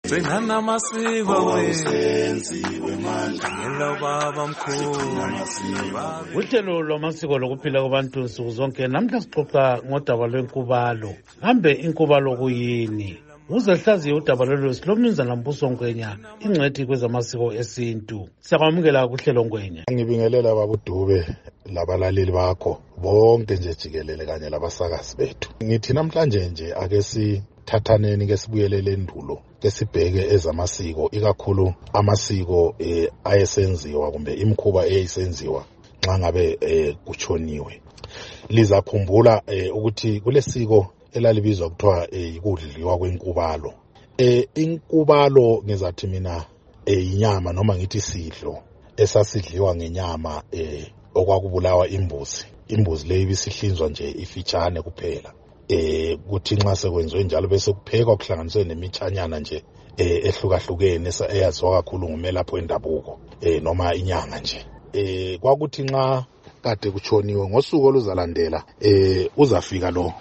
gcinana amasiko wasenziwe manje ngelo baba mkhulu uhlelo lwamasiko lokuphila kwabantu nsuku zonke namhla sixoxa ngodaba lwenkubalo. Kambe inkubalo kuyini? Uzahlaziye udaba lolu silomnumzana Mbuso Ngwenya, ingcwethi kwezamasiko esintu. Siyakwamukela kuhlelo Ngwenya. Ngibingelela babudube labalaleli bakho bonke nje jikelele kanye labasakazi bethu. Ngithi namhlanje nje ake sithathaneni ke sibuyelele endulo ke sibheke ezamasiko, ikakhulu amasiko ayesenziwa kumbe imkhuba eyayisenziwa nxa ngabe kuchoniwe. Lizakhumbula ukuthi kulesiko elalibizwa kuthiwa yikudliwa kwenkubalo. Inkubalo ngizathi mina inyama noma ngithi sidlo esasidliwa ngenyama okwakubulawa imbuzi. Imbuzi leyo ibisihlinzwa nje ifitshane kuphela. Kuthi nxa sekwenziwe njalo bese kuphekwa kuhlanganiswe nemithanyana nje ehlukahlukene eyaziwa kakhulu ngumelaphi wendabuko noma inyanga nje. Kwakuthi nxa kade kuchoniwe ngosuku oluzalandela uzafika lo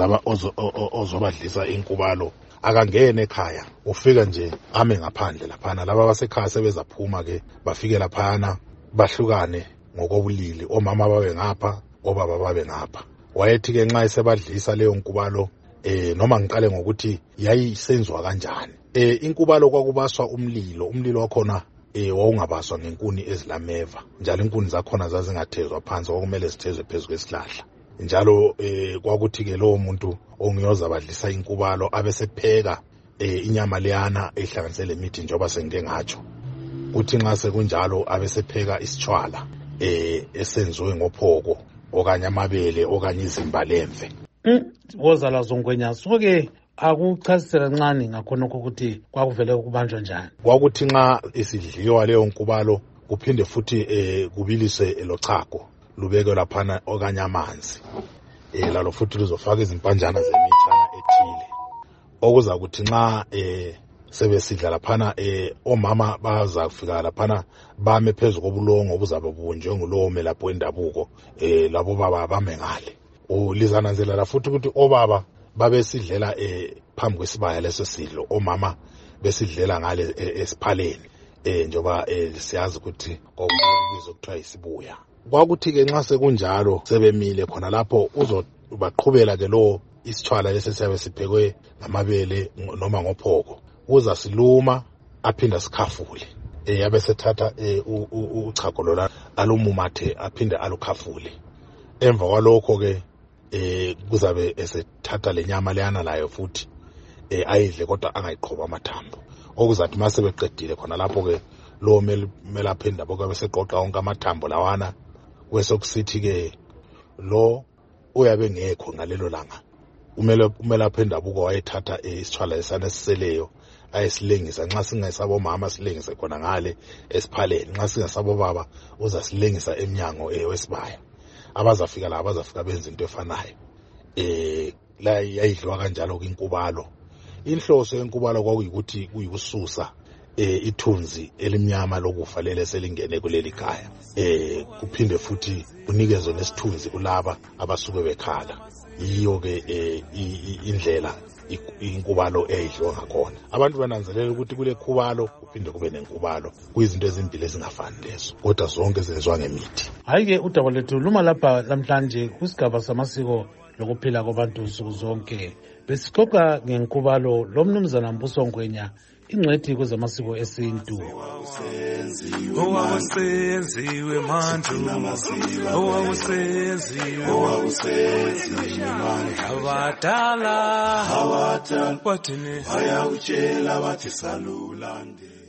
ozobadlisa inkubalo akangene ekhaya, ufika nje ame ngaphandle laphana. Laba basekhaya sebezaphuma ke bafike laphana bahlukane ngokobulili, omama babe ngapha obaba babe ngapha. Wayethi ke nxa esebadlisa leyo nkubalo noma ngiqale ngokuthi yayisenziwa kanjani. Inkubalo kwakubaswa umlilo wakhona wawungabaswa ngenkuni ezilameva, njalo inkuni zakhona zazingathezwa phansi, kwakumele zithezwe phezu kwesihlahla. Njalo kwakuthi ke lowo muntu ongiyoza badlisa inkubalo abesepheka inyama leyana ehlanganise lemithi njengoba sengike ngatsho. Kuthi nxa sekunjalo abesepheka isitshwala esenziwe ngophoko okanye amabele okanye izimba lemve. Wozala Zongwenya, soke akuchasisela kancane ngakhonokho ukuthi kwakuvele kubanjwa njani. Kwakuthi nxa isidliwa leyo nkubalo kuphinde futhi kubilise lochago lubekwe laphana okanye amanzi. Lalo futhi luzofaka izimpanjana zemithana ethile. Okuza kuthi nxa sebesidla laphana omama baza kufika laphana bame phezu kobulongo obuzabe bunjwe ngulowo melaphi wendabuko, labo baba bame ngale. Lizananzelela futhi ukuthi obaba babesidlela phambi kwesibaya leso sidlo, omama besidlela ngale esiphaleni, njoba siyazi ukuthi kwakubizo kuthiwa isibuya. Kwakuthi ke nxa sekunjalo sebemile khona lapho uzobaqhubela ke lo isitshwala lesi siyabe siphekwe ngamabele noma ngophoko, uza siluma aphinda sikhafule. Yabe sethatha uchago lola alumumathe aphinde alukhafule. Emva kwalokho ke kuzabe esethatha lenyama leyana layo futhi ayidle kodwa angayiqhoba amathambo. Okuzathi mase beqedile khona lapho ke lo melaphi wendabuko beseqoqa wonke amathambo lawana, kwesokusithi ke lo uyabe ngekho ngalelo langa. Umelaphi wendabuko wayethatha isitshwala lesana esiseleyo ayesilengisa, nxa singesabo mama silengise khona ngale esiphaleni, nxa singesabo baba uzasilengisa emnyango wesibaya. Abazafika la abazafika benza into efanayo. La yayidliwa kanjalo kwinkubalo. Inhloso yenkubalo kwakuyikuthi kuyikususa ithunzi elimnyama lokufa lele selingene kuleli khaya. Kuphinde futhi kunikezwe nesithunzi kulaba abasuke bekhala. Yiyo ke indlela inkubalo eyidliwa ngakhona. Abantu bananzelela ukuthi kule khubalo kuphinde kube nenkubalo, kuyizinto ezimbili ezingafani lezo, kodwa zonke zenziwa ngemithi. Hayi ke udaba lethu luma lapha namhlanje kusigaba samasiko lokuphila kwabantu nsuku zonke. Besixoxa ngenkubalo lomnumzana Mbuso Ngwenya, ingcwethi kwezamasiko esintu. Owawusenziwe manje abadala wathini bayawutshela bathi salulande.